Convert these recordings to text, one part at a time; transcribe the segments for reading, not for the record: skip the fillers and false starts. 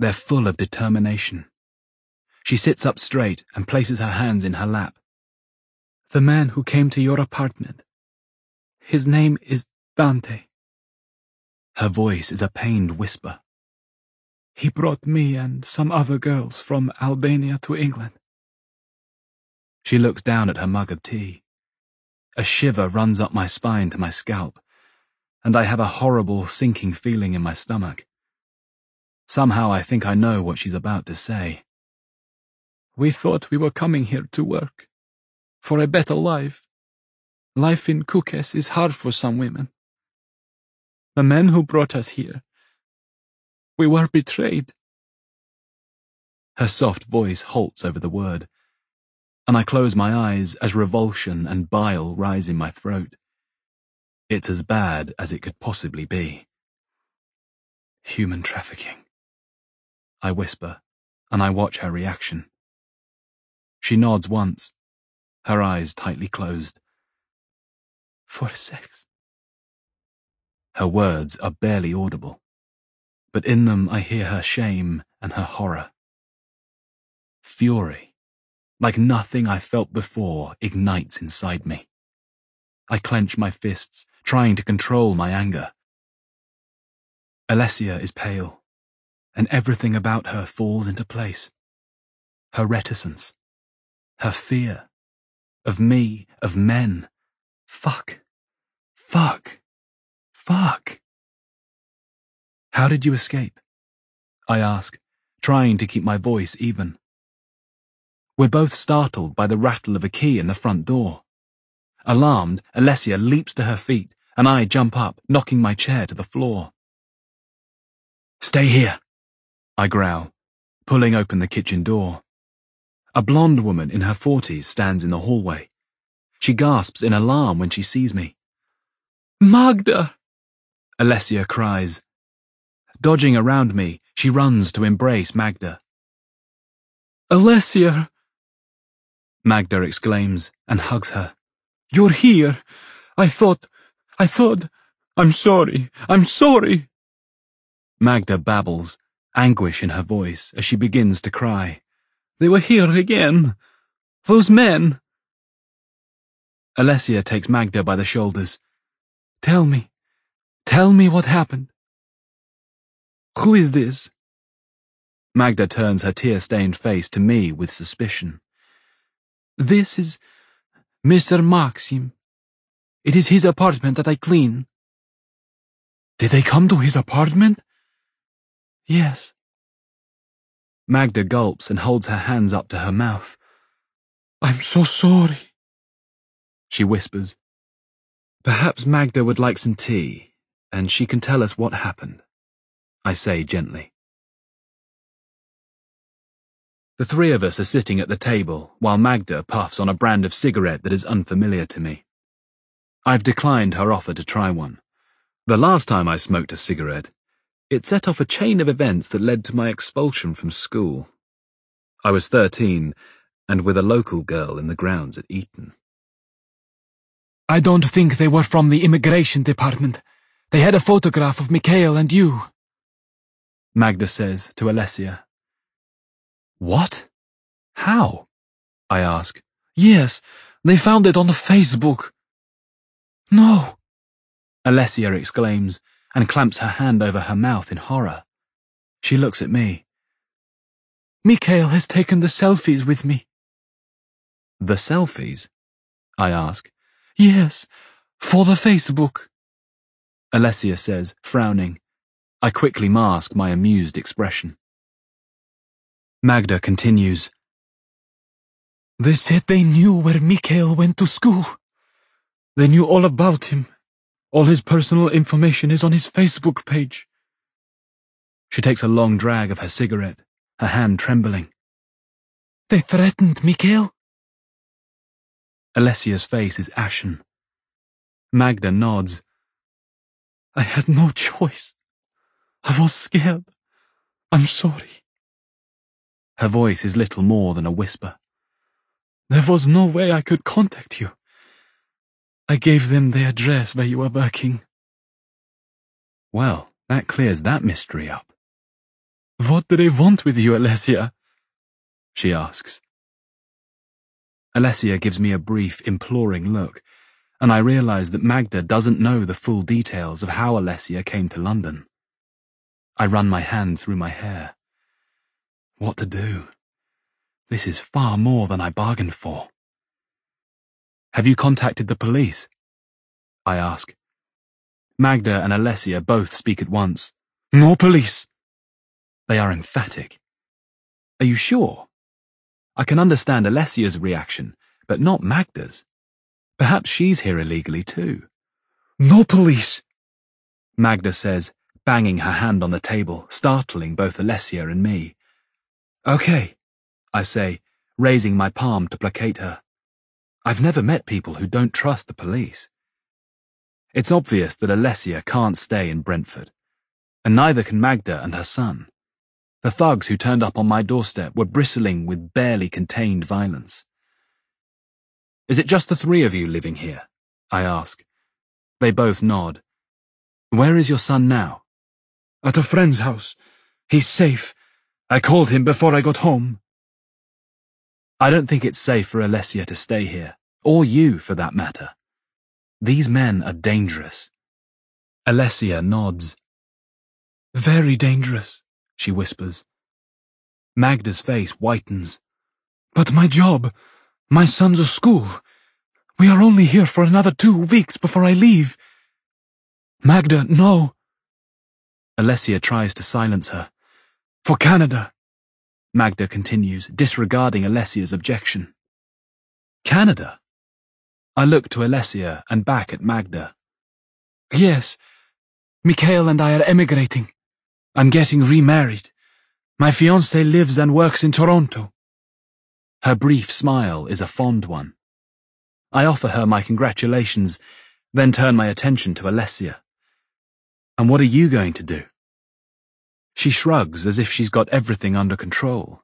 They're full of determination. She sits up straight and places her hands in her lap. The man who came to your apartment. His name is Dante. Her voice is a pained whisper. He brought me and some other girls from Albania to England. She looks down at her mug of tea. A shiver runs up my spine to my scalp, and I have a horrible sinking feeling in my stomach. Somehow I think I know what she's about to say. We thought we were coming here to work. For a better life. Life in Kukës is hard for some women. The men who brought us here, we were betrayed. Her soft voice halts over the word, and I close my eyes as revulsion and bile rise in my throat. It's as bad as it could possibly be. Human trafficking. I whisper, and I watch her reaction. She nods once, her eyes tightly closed. For sex. Her words are barely audible, but in them I hear her shame and her horror. Fury, like nothing I felt before, ignites inside me. I clench my fists, trying to control my anger. Alessia is pale, and everything about her falls into place. Her reticence, her fear, of me, of men. Fuck. How did you escape? I ask, trying to keep my voice even. We're both startled by the rattle of a key in the front door. Alarmed, Alessia leaps to her feet, and I jump up, knocking my chair to the floor. Stay here, I growl, pulling open the kitchen door. A blonde woman in her 40s stands in the hallway. She gasps in alarm when she sees me. Magda! Alessia cries. Dodging around me, she runs to embrace Magda. Alessia! Magda exclaims and hugs her. You're here! I thought... I'm sorry. Magda babbles, anguish in her voice as she begins to cry. They were here again. Those men. Alessia takes Magda by the shoulders. Tell me what happened. Who is this? Magda turns her tear-stained face to me with suspicion. This is Mr. Maxim. It is his apartment that I clean. Did they come to his apartment? Yes. Magda gulps and holds her hands up to her mouth. I'm so sorry, she whispers. Perhaps Magda would like some tea, and she can tell us what happened, I say gently. The three of us are sitting at the table while Magda puffs on a brand of cigarette that is unfamiliar to me. I've declined her offer to try one. The last time I smoked a cigarette, it set off a chain of events that led to my expulsion from school. I was 13, and with a local girl in the grounds at Eton. I don't think they were from the immigration department. They had a photograph of Mikhail and you, Magda says to Alessia. What? How? I ask. Yes, they found it on the Facebook. No, Alessia exclaims and clamps her hand over her mouth in horror. She looks at me. Mikhail has taken the selfies with me. The selfies? I ask. Yes, for the Facebook. Alessia says, frowning. I quickly mask my amused expression. Magda continues. They said they knew where Mikhail went to school. They knew all about him. All his personal information is on his Facebook page. She takes a long drag of her cigarette, her hand trembling. They threatened Mikhail? Alessia's face is ashen. Magda nods. I had no choice. I was scared. I'm sorry. Her voice is little more than a whisper. There was no way I could contact you. I gave them the address where you were working. Well, that clears that mystery up. What do they want with you, Alessia? She asks. Alessia gives me a brief, imploring look, and I realize that Magda doesn't know the full details of how Alessia came to London. I run my hand through my hair. What to do? This is far more than I bargained for. Have you contacted the police? I ask. Magda and Alessia both speak at once. No police. They are emphatic. Are you sure? I can understand Alessia's reaction, but not Magda's. Perhaps she's here illegally too. No police, Magda says, banging her hand on the table, startling both Alessia and me. Okay, I say, raising my palm to placate her. I've never met people who don't trust the police. It's obvious that Alessia can't stay in Brentford, and neither can Magda and her son. The thugs who turned up on my doorstep were bristling with barely contained violence. Is it just the three of you living here? I ask. They both nod. Where is your son now? At a friend's house. He's safe. I called him before I got home. I don't think it's safe for Alessia to stay here, or you for that matter. These men are dangerous. Alessia nods. Very dangerous, she whispers. Magda's face whitens. But my job, my son's school. We are only here for another 2 weeks before I leave. Magda, no. Alessia tries to silence her. For Canada. Magda continues, disregarding Alessia's objection. Canada? I look to Alessia and back at Magda. Yes. Mikhail and I are emigrating. I'm getting remarried. My fiancé lives and works in Toronto. Her brief smile is a fond one. I offer her my congratulations, then turn my attention to Alessia. And what are you going to do? She shrugs as if she's got everything under control.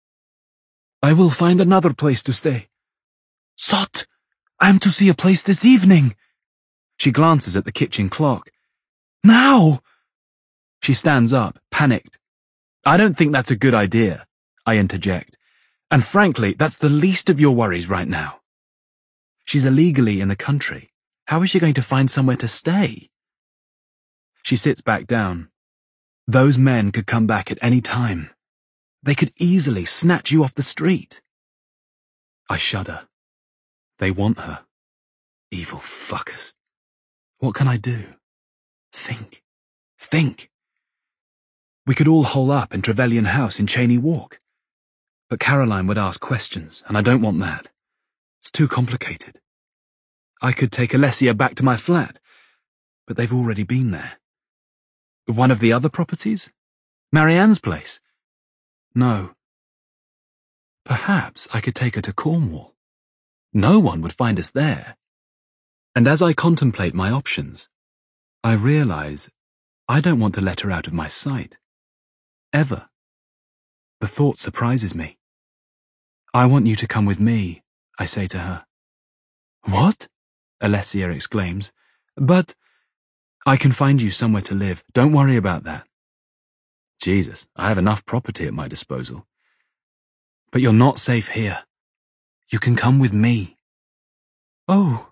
I will find another place to stay. Sot! I'm to see a place this evening. She glances at the kitchen clock. Now! She stands up, panicked. I don't think that's a good idea, I interject. And frankly, that's the least of your worries right now. She's illegally in the country. How is she going to find somewhere to stay? She sits back down. Those men could come back at any time. They could easily snatch you off the street. I shudder. They want her. Evil fuckers. What can I do? Think. We could all hole up in Trevelyan House in Cheyne Walk. But Caroline would ask questions, and I don't want that. It's too complicated. I could take Alessia back to my flat, but they've already been there. One of the other properties? Marianne's place? No. Perhaps I could take her to Cornwall. No one would find us there. And as I contemplate my options, I realize I don't want to let her out of my sight. Ever. The thought surprises me. I want you to come with me, I say to her. What? Alessia exclaims. But I can find you somewhere to live. Don't worry about that. Jesus, I have enough property at my disposal. But you're not safe here. You can come with me. Oh.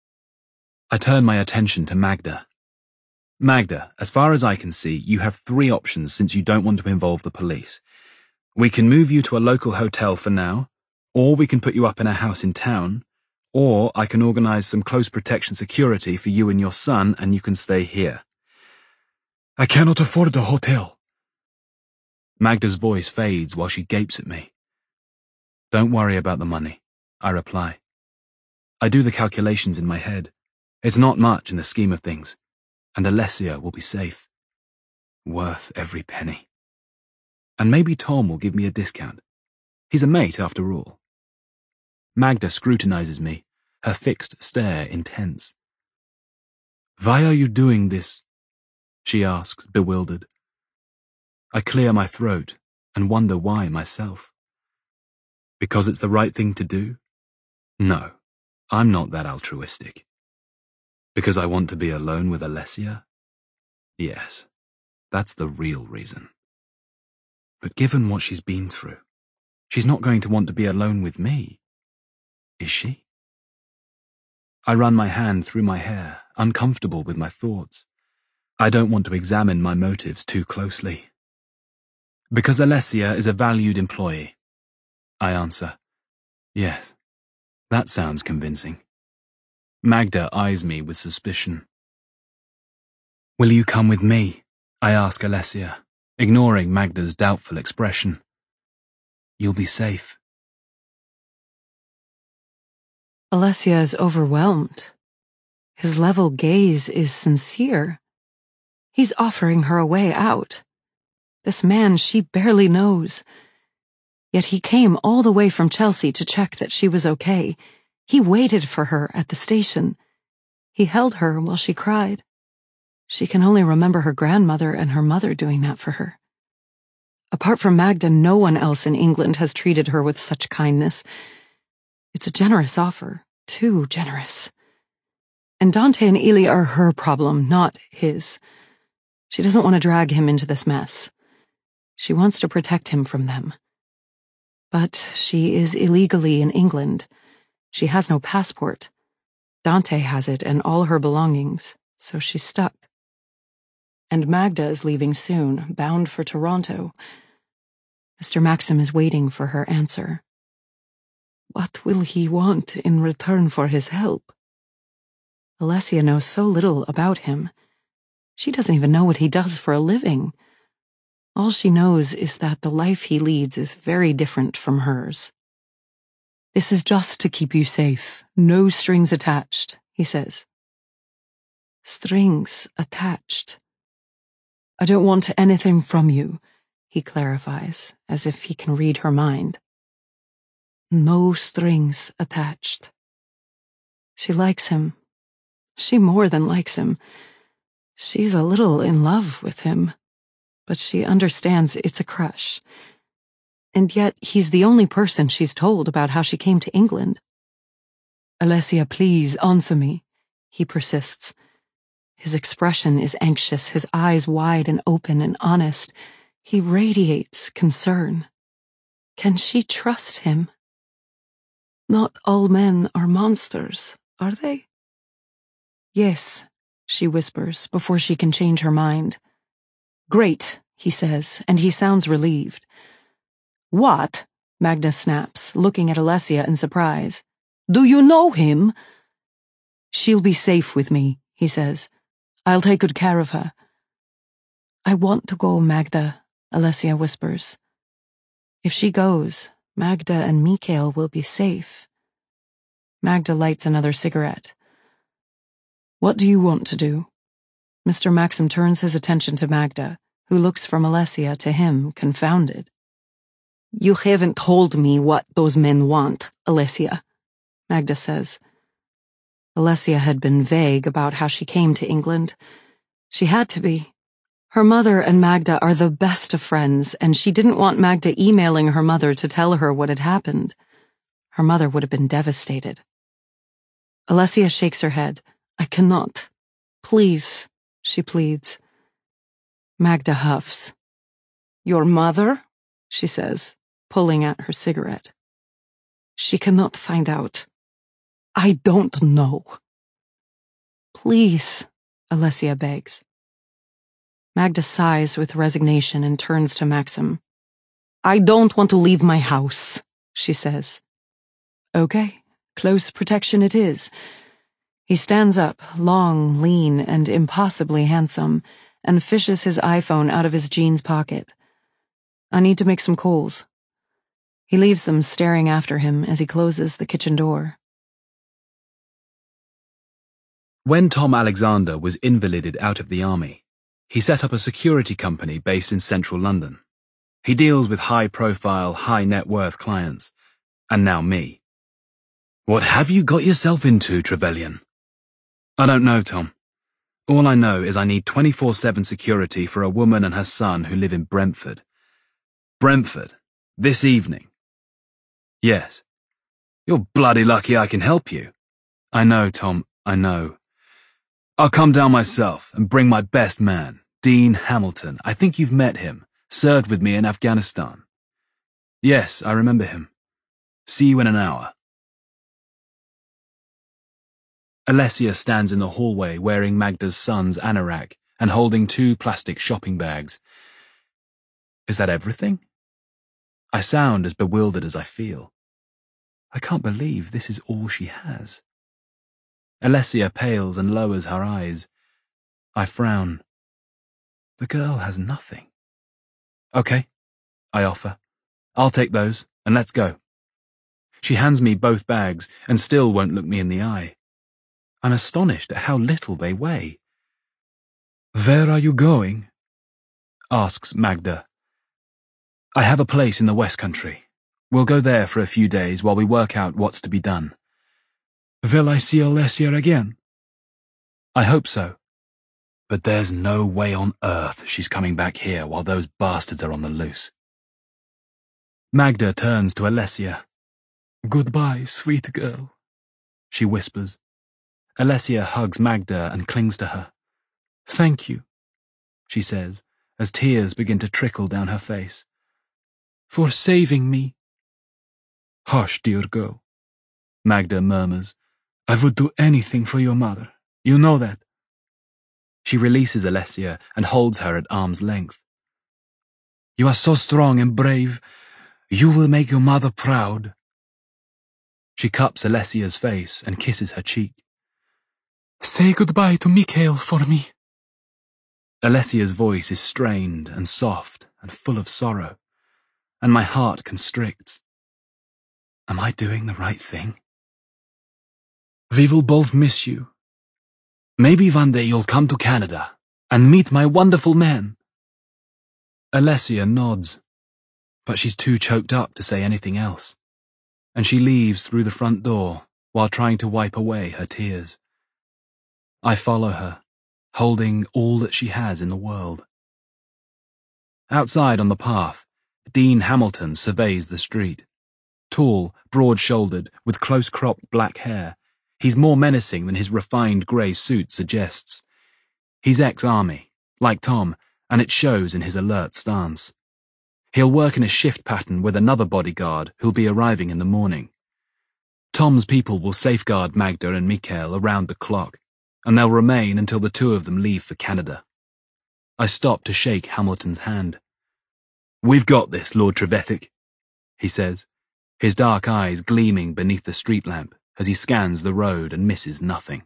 I turn my attention to Magda. Magda, as far as I can see, you have 3 options since you don't want to involve the police. We can move you to a local hotel for now, or we can put you up in a house in town, or I can organize some close protection security for you and your son and you can stay here. I cannot afford a hotel. Magda's voice fades while she gapes at me. Don't worry about the money, I reply. I do the calculations in my head. It's not much in the scheme of things. And Alessia will be safe. Worth every penny. And maybe Tom will give me a discount. He's a mate after all. Magda scrutinizes me, her fixed stare intense. Why are you doing this? She asks, bewildered. I clear my throat and wonder why myself. Because it's the right thing to do? No, I'm not that altruistic. Because I want to be alone with Alessia? Yes, that's the real reason. But given what she's been through, she's not going to want to be alone with me, is she? I run my hand through my hair, uncomfortable with my thoughts. I don't want to examine my motives too closely. Because Alessia is a valued employee, I answer. Yes, that sounds convincing. Magda eyes me with suspicion. Will you come with me? I ask Alessia, ignoring Magda's doubtful expression. You'll be safe. Alessia is overwhelmed. His level gaze is sincere. He's offering her a way out. This man she barely knows. Yet he came all the way from Chelsea to check that she was okay. He waited for her at the station. He held her while she cried. She can only remember her grandmother and her mother doing that for her. Apart from Magda, no one else in England has treated her with such kindness. It's a generous offer, too generous. And Dante and Ely are her problem, not his. She doesn't want to drag him into this mess. She wants to protect him from them. But she is illegally in England. She has no passport. Dante has it and all her belongings, so she's stuck. And Magda is leaving soon, bound for Toronto. Mr. Maxim is waiting for her answer. What will he want in return for his help? Alessia knows so little about him. She doesn't even know what he does for a living. All she knows is that the life he leads is very different from hers. This is just to keep you safe. No strings attached, he says. Strings attached. I don't want anything from you, he clarifies, as if he can read her mind. No strings attached. She likes him. She more than likes him. She's a little in love with him, but she understands it's a crush. And yet he's the only person she's told about how she came to England. Alessia, please answer me, he persists. His expression is anxious, his eyes wide and open and honest. He radiates concern. Can she trust him? Not all men are monsters, are they? Yes, she whispers before she can change her mind. Great, he says, and he sounds relieved. What? Magda snaps, looking at Alessia in surprise. Do you know him? She'll be safe with me, he says. I'll take good care of her. I want to go, Magda, Alessia whispers. If she goes, Magda and Mikhail will be safe. Magda lights another cigarette. What do you want to do? Mr. Maxim turns his attention to Magda, who looks from Alessia to him, confounded. You haven't told me what those men want, Alessia, Magda says. Alessia had been vague about how she came to England. She had to be. Her mother and Magda are the best of friends, and she didn't want Magda emailing her mother to tell her what had happened. Her mother would have been devastated. Alessia shakes her head. I cannot. Please, she pleads. Magda huffs. Your mother? She says, pulling at her cigarette. She cannot find out. I don't know. Please, Alessia begs. Magda sighs with resignation and turns to Maxim. I don't want to leave my house, she says. Okay, close protection it is. He stands up, long, lean, and impossibly handsome, and fishes his iPhone out of his jeans pocket. I need to make some calls. He leaves them staring after him as he closes the kitchen door. When Tom Alexander was invalided out of the army, he set up a security company based in central London. He deals with high-profile, high-net-worth clients. And now me. What have you got yourself into, Trevelyan? I don't know, Tom. All I know is I need 24/7 security for a woman and her son who live in Brentford. Brentford? This evening? Yes. You're bloody lucky I can help you. I know, Tom, I know. I'll come down myself and bring my best man, Dean Hamilton. I think you've met him, served with me in Afghanistan. Yes, I remember him. See you in an hour. Alessia stands in the hallway wearing Magda's son's anorak and holding 2 plastic shopping bags. Is that everything? I sound as bewildered as I feel. I can't believe this is all she has. Alessia pales and lowers her eyes. I frown. The girl has nothing. Okay, I offer. I'll take those, and let's go. She hands me both bags and still won't look me in the eye. I'm astonished at how little they weigh. Where are you going? Asks Magda. I have a place in the West Country. We'll go there for a few days while we work out what's to be done. Will I see Alessia again? I hope so. But there's no way on earth she's coming back here while those bastards are on the loose. Magda turns to Alessia. Goodbye, sweet girl, she whispers. Alessia hugs Magda and clings to her. Thank you, she says, as tears begin to trickle down her face. For saving me. Hush, dear girl, Magda murmurs. I would do anything for your mother. You know that. She releases Alessia and holds her at arm's length. You are so strong and brave. You will make your mother proud. She cups Alessia's face and kisses her cheek. Say goodbye to Mikhail for me. Alessia's voice is strained and soft and full of sorrow, and my heart constricts. Am I doing the right thing? We will both miss you. Maybe one day you'll come to Canada and meet my wonderful man. Alessia nods, but she's too choked up to say anything else, and she leaves through the front door while trying to wipe away her tears. I follow her, holding all that she has in the world. Outside on the path, Dean Hamilton surveys the street. Tall, broad-shouldered, with close-cropped black hair, he's more menacing than his refined grey suit suggests. He's ex-army, like Tom, and it shows in his alert stance. He'll work in a shift pattern with another bodyguard who'll be arriving in the morning. Tom's people will safeguard Magda and Mikhail around the clock, and they'll remain until the 2 of them leave for Canada. I stop to shake Hamilton's hand. We've got this, Lord Trevithick, he says, his dark eyes gleaming beneath the street lamp as he scans the road and misses nothing.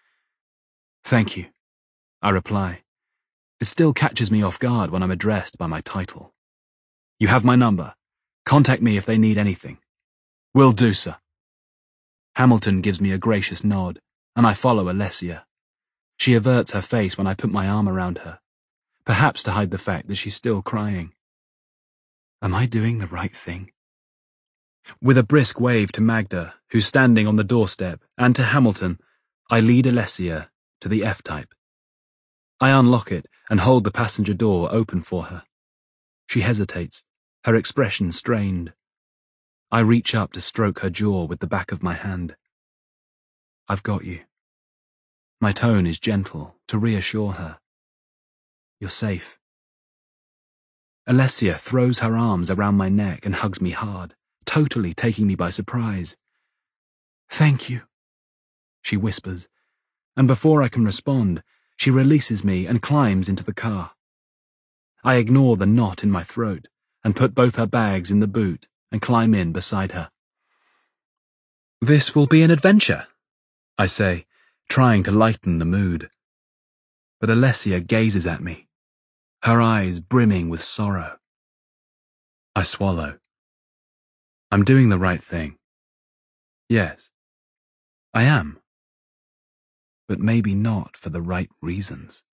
Thank you, I reply. It still catches me off guard when I'm addressed by my title. You have my number. Contact me if they need anything. Will do, sir. Hamilton gives me a gracious nod, and I follow Alessia. She averts her face when I put my arm around her, perhaps to hide the fact that she's still crying. Am I doing the right thing? With a brisk wave to Magda, who's standing on the doorstep, and to Hamilton, I lead Alessia to the F-type. I unlock it and hold the passenger door open for her. She hesitates, her expression strained. I reach up to stroke her jaw with the back of my hand. I've got you. My tone is gentle to reassure her. You're safe. Alessia throws her arms around my neck and hugs me hard, totally taking me by surprise. Thank you, she whispers, and before I can respond, she releases me and climbs into the car. I ignore the knot in my throat and put both her bags in the boot and climb in beside her. This will be an adventure, I say, trying to lighten the mood. But Alessia gazes at me, her eyes brimming with sorrow. I swallow. I'm doing the right thing. Yes, I am. But maybe not for the right reasons.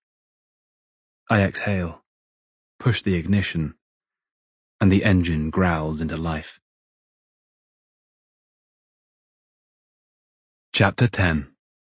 I exhale, push the ignition, and the engine growls into life. Chapter 10.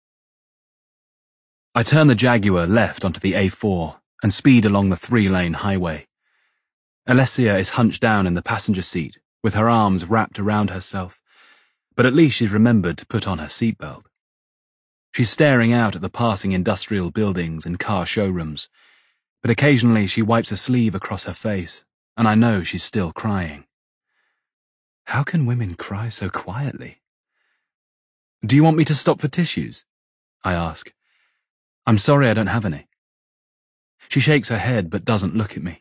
I turn the Jaguar left onto the A4 and speed along the 3-lane highway. Alessia is hunched down in the passenger seat with her arms wrapped around herself, but at least she's remembered to put on her seatbelt. She's staring out at the passing industrial buildings and car showrooms, but occasionally she wipes a sleeve across her face and I know she's still crying. How can women cry so quietly? Do you want me to stop for tissues? I ask. I'm sorry I don't have any. She shakes her head but doesn't look at me.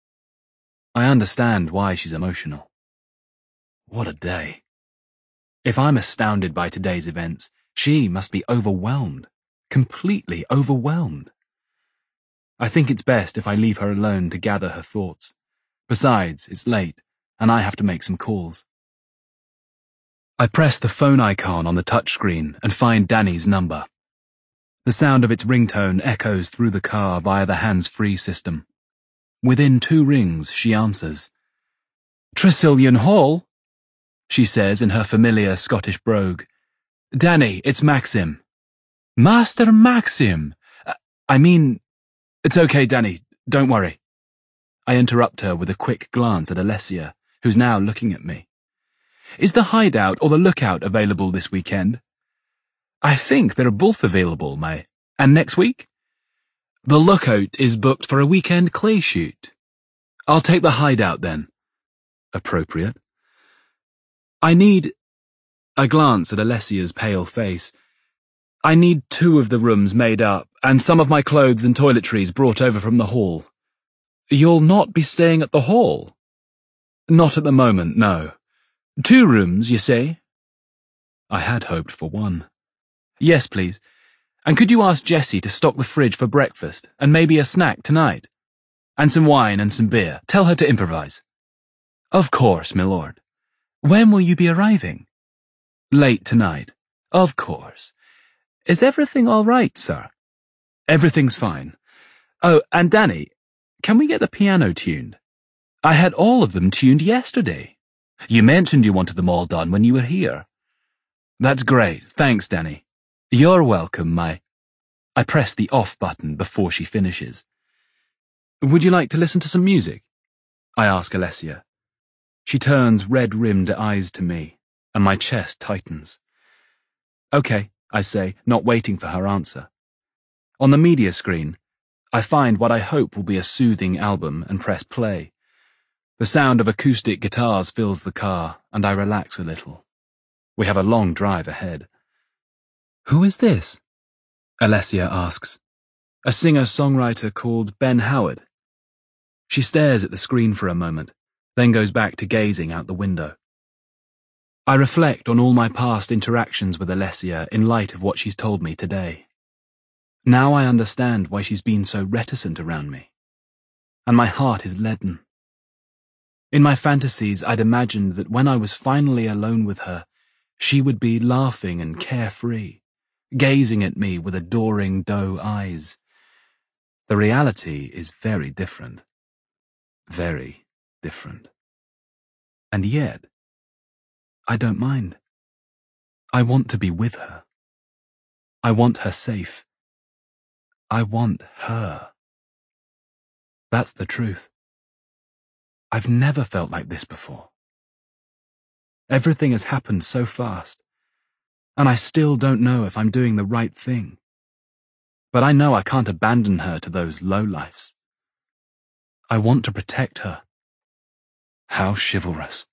I understand why she's emotional. What a day. If I'm astounded by today's events, she must be overwhelmed, completely overwhelmed. I think it's best if I leave her alone to gather her thoughts. Besides, it's late, and I have to make some calls. I press the phone icon on the touchscreen and find Danny's number. The sound of its ringtone echoes through the car via the hands-free system. Within 2 rings, she answers. "Tresillian Hall," she says in her familiar Scottish brogue. "Danny, it's Maxim." "Master Maxim! It's okay, Danny, don't worry." I interrupt her with a quick glance at Alessia, who's now looking at me. "Is the hideout or the lookout available this weekend?" "I think they're both available, May. And next week?" "The lookout is booked for a weekend clay shoot." "I'll take the hideout then." Appropriate. I glance at Alessia's pale face. "I need 2 of the rooms made up, and some of my clothes and toiletries brought over from the hall." "You'll not be staying at the hall?" "Not at the moment, no." "2 rooms, you say?" I had hoped for 1. "Yes, please. And could you ask Jessie to stock the fridge for breakfast, and maybe a snack tonight? And some wine and some beer. Tell her to improvise." "Of course, my lord. When will you be arriving?" "Late tonight." "Of course. Is everything all right, sir?" "Everything's fine. Oh, and Danny, can we get the piano tuned? I had all of them tuned yesterday. You mentioned you wanted them all done when you were here." "That's great. Thanks, Danny." "You're welcome, I press the off button before she finishes. "Would you like to listen to some music?" I ask Alessia. She turns red-rimmed eyes to me, and my chest tightens. "Okay," I say, not waiting for her answer. On the media screen, I find what I hope will be a soothing album and press play. The sound of acoustic guitars fills the car, and I relax a little. We have a long drive ahead. "Who is this?" Alessia asks. "A singer-songwriter called Ben Howard." She stares at the screen for a moment, then goes back to gazing out the window. I reflect on all my past interactions with Alessia in light of what she's told me today. Now I understand why she's been so reticent around me. And my heart is leaden. In my fantasies, I'd imagined that when I was finally alone with her, she would be laughing and carefree, gazing at me with adoring doe eyes. The reality is very different. Very different. And yet, I don't mind. I want to be with her. I want her safe. I want her. That's the truth. I've never felt like this before. Everything has happened so fast, and I still don't know if I'm doing the right thing. But I know I can't abandon her to those lowlifes. I want to protect her. How chivalrous.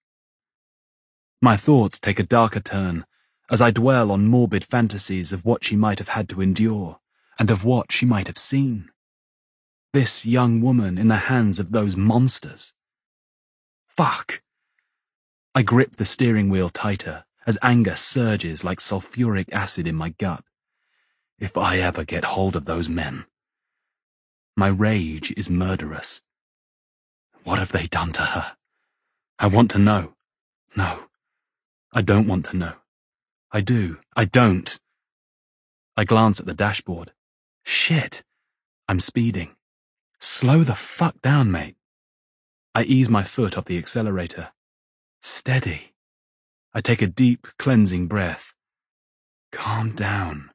My thoughts take a darker turn as I dwell on morbid fantasies of what she might have had to endure and of what she might have seen. This young woman in the hands of those monsters. Fuck! I grip the steering wheel tighter as anger surges like sulfuric acid in my gut. If I ever get hold of those men. My rage is murderous. What have they done to her? I want to know. No, I don't want to know. I do. I don't. I glance at the dashboard. Shit. I'm speeding. Slow the fuck down, mate. I ease my foot off the accelerator. Steady. I take a deep, cleansing breath. Calm down.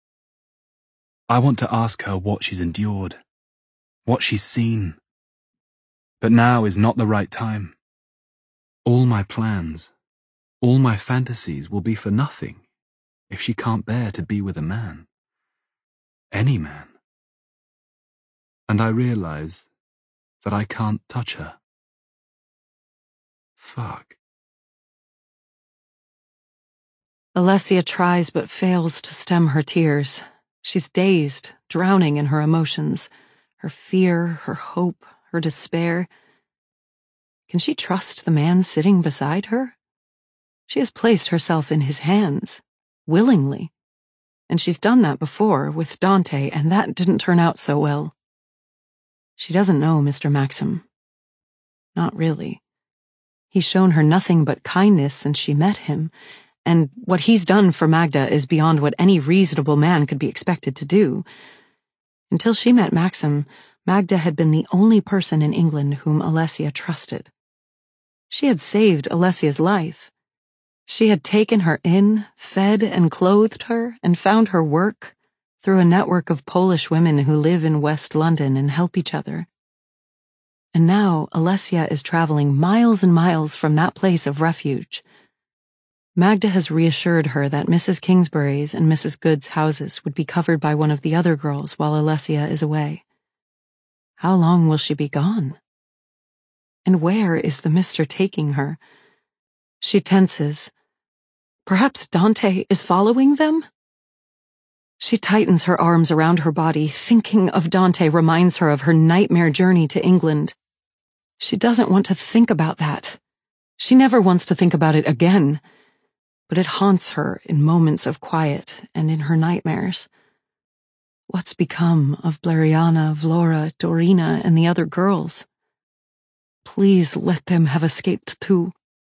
I want to ask her what she's endured, what she's seen. But now is not the right time. All my plans, all my fantasies will be for nothing if she can't bear to be with a man. Any man. And I realize that I can't touch her. Fuck. Alessia tries but fails to stem her tears. She's dazed, drowning in her emotions, her fear, her hope, her despair. Can she trust the man sitting beside her? She has placed herself in his hands, willingly. And she's done that before with Dante, and that didn't turn out so well. She doesn't know Mr. Maxim. Not really. He's shown her nothing but kindness since she met him, and what he's done for Magda is beyond what any reasonable man could be expected to do. Until she met Maxim, Magda had been the only person in England whom Alessia trusted. She had saved Alessia's life. She had taken her in, fed and clothed her, and found her work through a network of Polish women who live in West London and help each other. And now Alessia is traveling miles and miles from that place of refuge. Magda has reassured her that Mrs. Kingsbury's and Mrs. Good's houses would be covered by one of the other girls while Alessia is away. How long will she be gone? And where is the mister taking her? She tenses. Perhaps Dante is following them? She tightens her arms around her body. Thinking of Dante reminds her of her nightmare journey to England. She doesn't want to think about that. She never wants to think about it again. But it haunts her in moments of quiet and in her nightmares. What's become of Blariana, Vlora, Dorina, and the other girls? Please let them have escaped too.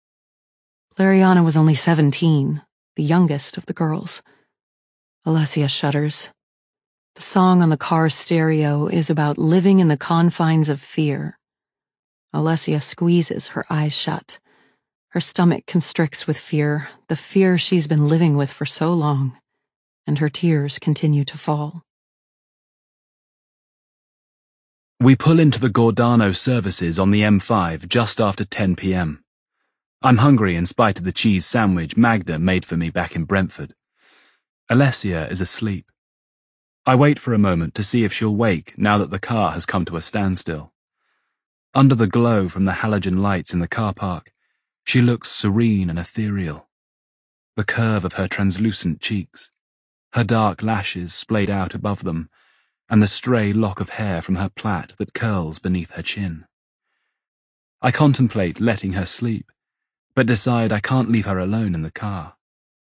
Blariana was only 17, the youngest of the girls. Alessia shudders. The song on the car stereo is about living in the confines of fear. Alessia squeezes her eyes shut. Her stomach constricts with fear, the fear she's been living with for so long, and her tears continue to fall. We pull into the Gordano services on the M5 just after 10 p.m. I'm hungry in spite of the cheese sandwich Magda made for me back in Brentford. Alessia is asleep. I wait for a moment to see if she'll wake now that the car has come to a standstill. Under the glow from the halogen lights in the car park, she looks serene and ethereal. The curve of her translucent cheeks, her dark lashes splayed out above them, and the stray lock of hair from her plait that curls beneath her chin. I contemplate letting her sleep, but decide I can't leave her alone in the car.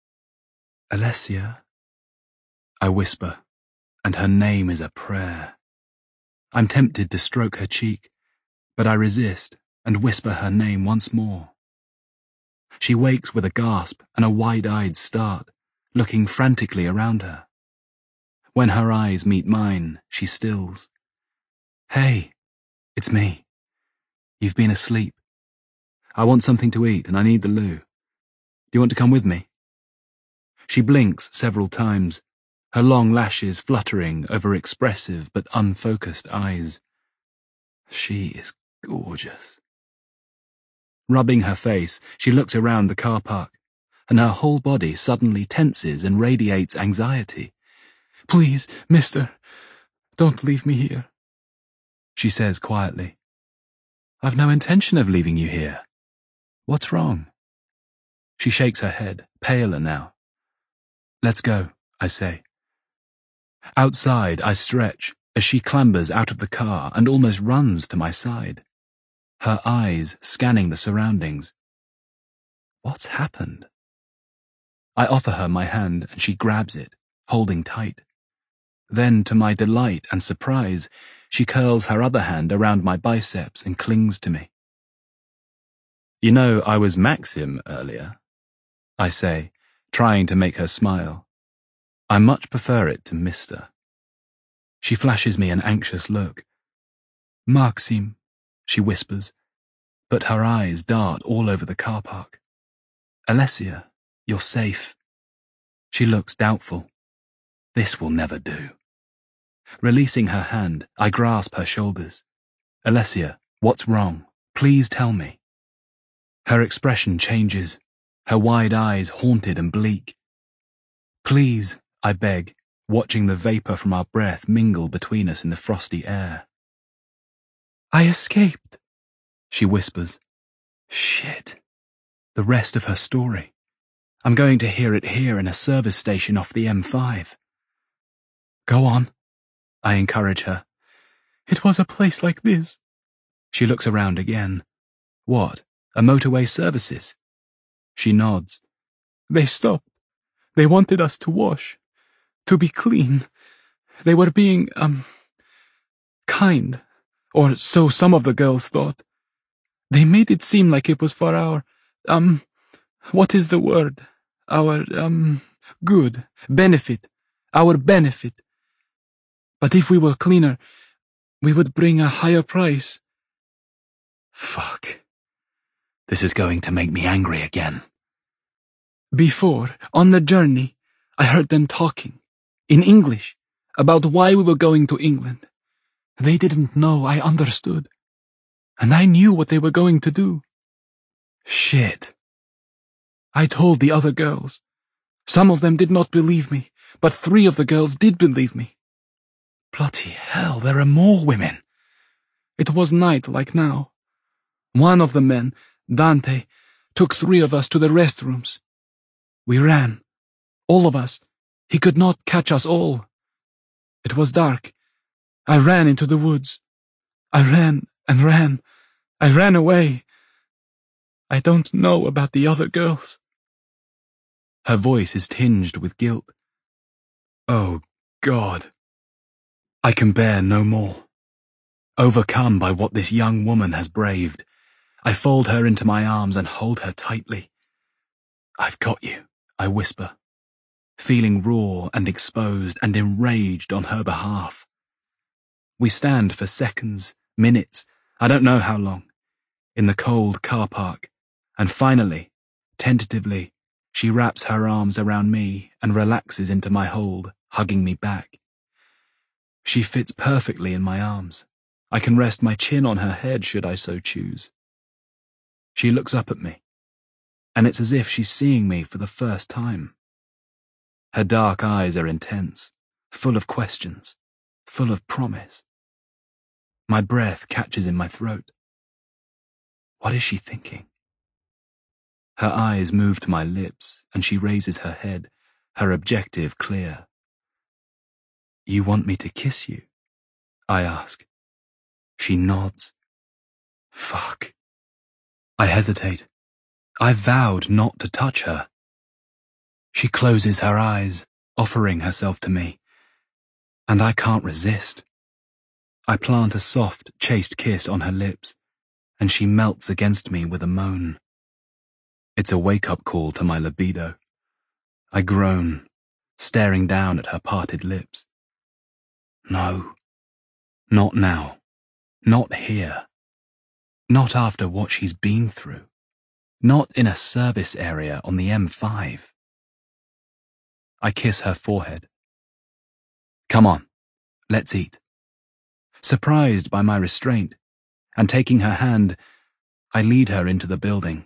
Alessia, I whisper, and her name is a prayer. I'm tempted to stroke her cheek, but I resist and whisper her name once more. She wakes with a gasp and a wide-eyed start, looking frantically around her. When her eyes meet mine, she stills. Hey, it's me. You've been asleep. I want something to eat and I need the loo. Do you want to come with me? She blinks several times, her long lashes fluttering over expressive but unfocused eyes. She is gorgeous. Rubbing her face, she looks around the car park, and her whole body suddenly tenses and radiates anxiety. Please, mister, don't leave me here, she says quietly. I've no intention of leaving you here. What's wrong? She shakes her head, paler now. Let's go, I say. Outside, I stretch as she clambers out of the car and almost runs to my side, her eyes scanning the surroundings. What's happened? I offer her my hand and she grabs it, holding tight. Then, to my delight and surprise, she curls her other hand around my biceps and clings to me. You know, I was Maxim earlier, I say, trying to make her smile. I much prefer it to Mr. She flashes me an anxious look. Maxim, she whispers, but her eyes dart all over the car park. Alessia, you're safe. She looks doubtful. This will never do. Releasing her hand, I grasp her shoulders. Alessia, what's wrong? Please tell me. Her expression changes, her wide eyes haunted and bleak. Please, I beg, watching the vapor from our breath mingle between us in the frosty air. I escaped, she whispers. Shit. The rest of her story. I'm going to hear it here in a service station off the M5. Go on, I encourage her. It was a place like this. She looks around again. What? A motorway services? She nods. They stopped. They wanted us to wash. To be clean. They were being, kind. Or so some of the girls thought. They made it seem like it was for our, what is the word? Our, good. Benefit. Our benefit. But if we were cleaner, we would bring a higher price. Fuck. This is going to make me angry again. Before, on the journey, I heard them talking, in English, about why we were going to England. They didn't know I understood. And I knew what they were going to do. Shit. I told the other girls. Some of them did not believe me, but 3 of the girls did believe me. Bloody hell, there are more women. It was night like now. One of the men, Dante, took 3 of us to the restrooms. We ran. All of us. He could not catch us all. It was dark. I ran into the woods. I ran and ran. I ran away. I don't know about the other girls. Her voice is tinged with guilt. Oh, God. I can bear no more. Overcome by what this young woman has braved, I fold her into my arms and hold her tightly. I've got you, I whisper, feeling raw and exposed and enraged on her behalf. We stand for seconds, minutes, I don't know how long, in the cold car park, and finally, tentatively, she wraps her arms around me and relaxes into my hold, hugging me back. She fits perfectly in my arms. I can rest my chin on her head should I so choose. She looks up at me, and it's as if she's seeing me for the first time. Her dark eyes are intense, full of questions, full of promise. My breath catches in my throat. What is she thinking? Her eyes move to my lips, and she raises her head, her objective clear. You want me to kiss you? I ask. She nods. Fuck. I hesitate. I vowed not to touch her. She closes her eyes, offering herself to me, and I can't resist. I plant a soft, chaste kiss on her lips, and she melts against me with a moan. It's a wake-up call to my libido. I groan, staring down at her parted lips. No, not now, not here, not after what she's been through, not in a service area on the M5. I kiss her forehead. Come on, let's eat. Surprised by my restraint, and taking her hand, I lead her into the building.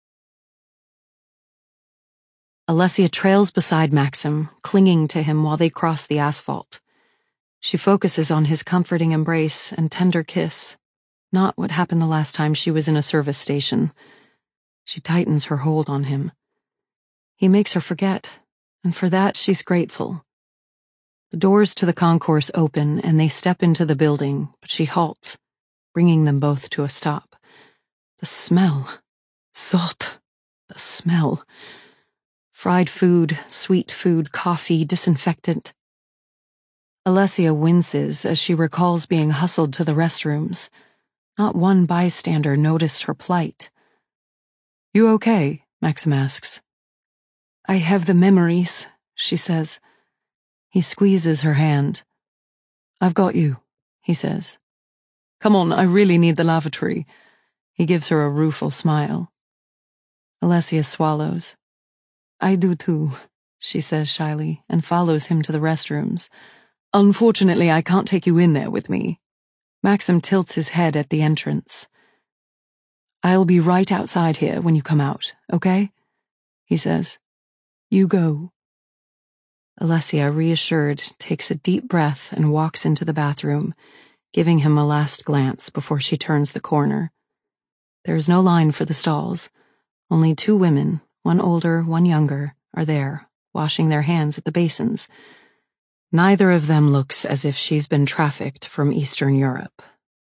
Alessia trails beside Maxim, clinging to him while they cross the asphalt. She focuses on his comforting embrace and tender kiss, not what happened the last time she was in a service station. She tightens her hold on him. He makes her forget, and for that she's grateful. The doors to the concourse open and they step into the building, but she halts, bringing them both to a stop. The smell. Salt. The smell. Fried food, sweet food, coffee, disinfectant. Alessia winces as she recalls being hustled to the restrooms. Not one bystander noticed her plight. You okay? Maxim asks. I have the memories, she says. He squeezes her hand. I've got you, he says. Come on, I really need the lavatory. He gives her a rueful smile. Alessia swallows. I do too, she says shyly, and follows him to the restrooms. Unfortunately, I can't take you in there with me. Maxim tilts his head at the entrance. I'll be right outside here when you come out, okay? He says. You go. Alessia, reassured, takes a deep breath and walks into the bathroom, giving him a last glance before she turns the corner. There is no line for the stalls, Only 2 women, one older, one younger, are there, washing their hands at the basins. Neither of them looks as if she's been trafficked from Eastern Europe.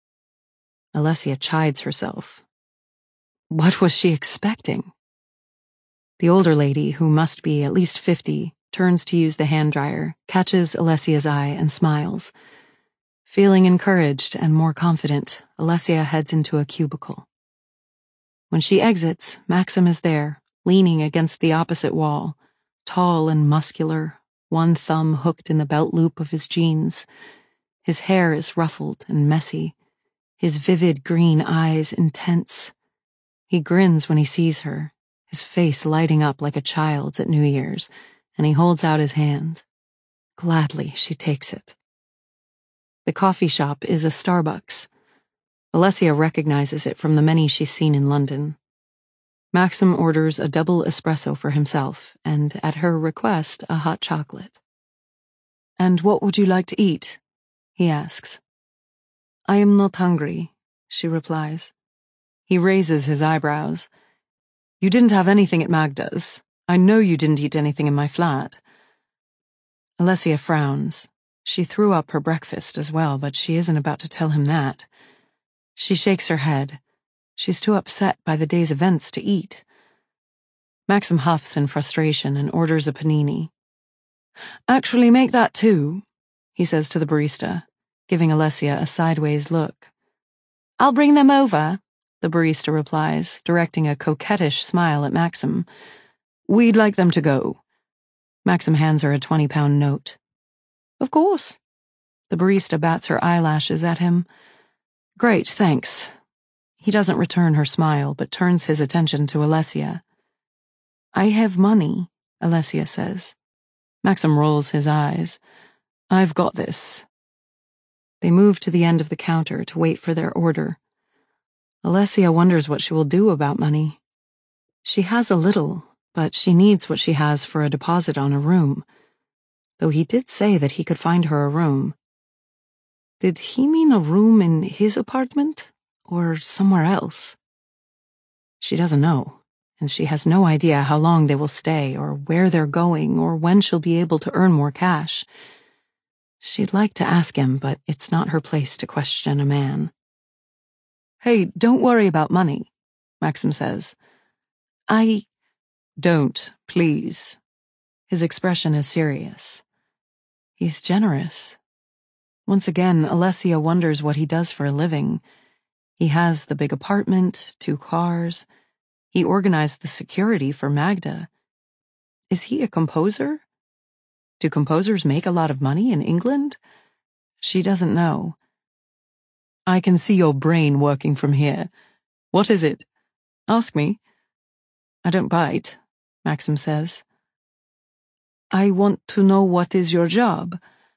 Alessia chides herself. What was she expecting? The older lady, who must be at least 50, turns to use the hand dryer, catches Alessia's eye, and smiles. Feeling encouraged and more confident, Alessia heads into a cubicle. When she exits, Maxim is there, leaning against the opposite wall, tall and muscular, one thumb hooked in the belt loop of his jeans. His hair is ruffled and messy, his vivid green eyes intense. He grins when he sees her, his face lighting up like a child's at New Year's, and he holds out his hand. Gladly, she takes it. The coffee shop is a Starbucks. Alessia recognizes it from the many she's seen in London. Maxim orders a double espresso for himself, and at her request, a hot chocolate. "And what would you like to eat?" he asks. "I am not hungry," she replies. He raises his eyebrows. "You didn't have anything at Magda's. I know you didn't eat anything in my flat." Alessia frowns. She threw up her breakfast as well, but she isn't about to tell him that. She shakes her head. She's too upset by the day's events to eat. Maxim huffs in frustration and orders a panini. "Actually, make that too," he says to the barista, giving Alessia a sideways look. "I'll bring them over," the barista replies, directing a coquettish smile at Maxim. "We'd like them to go." Maxim hands her a 20-pound note. "Of course." The barista bats her eyelashes at him. "Great, thanks." He doesn't return her smile, but turns his attention to Alessia. "I have money," Alessia says. Maxim rolls his eyes. "I've got this." They move to the end of the counter to wait for their order. Alessia wonders what she will do about money. She has a little, but she needs what she has for a deposit on a room. Though he did say that he could find her a room. Did he mean a room in his apartment, or somewhere else? She doesn't know, and she has no idea how long they will stay, or where they're going, or when she'll be able to earn more cash. She'd like to ask him, but it's not her place to question a man. "Hey, don't worry about money," Maxim says. Don't, please." His expression is serious. He's generous. Once again, Alessia wonders what he does for a living. He has the big apartment, 2 cars. He organized the security for Magda. Is he a composer? Do composers make a lot of money in England? She doesn't know. "I can see your brain working from here. What is it? Ask me." "I don't bite," Maxim says. "I want to know what is your job."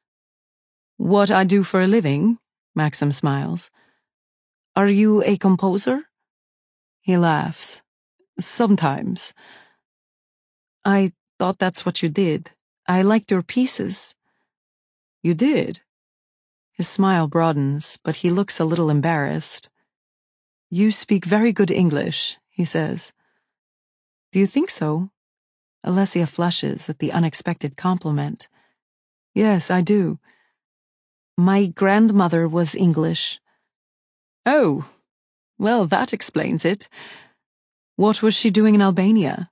"What I do for a living?" Maxim smiles. "Are you a composer?" He laughs. "Sometimes." "I thought that's what you did. I liked your pieces." "You did?" His smile broadens, but he looks a little embarrassed. "You speak very good English," he says. "Do you think so?" Alessia flushes at the unexpected compliment. "Yes, I do. My grandmother was English." "Oh, well, that explains it. What was she doing in Albania?"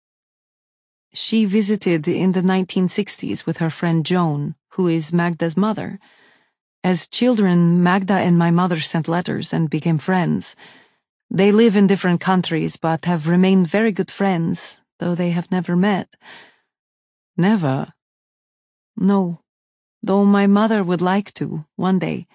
"She visited in the 1960s with her friend Joan, who is Magda's mother. As children, Magda and my mother sent letters and became friends. They live in different countries but have remained very good friends, though they have never met." "Never?" "No, though my mother would like to, one day."